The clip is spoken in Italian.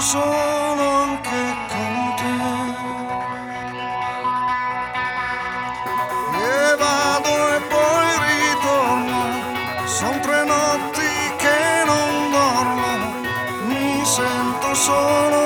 solo anche con te. E vado e poi ritorno, son 3 notti che non dormo, mi sento solo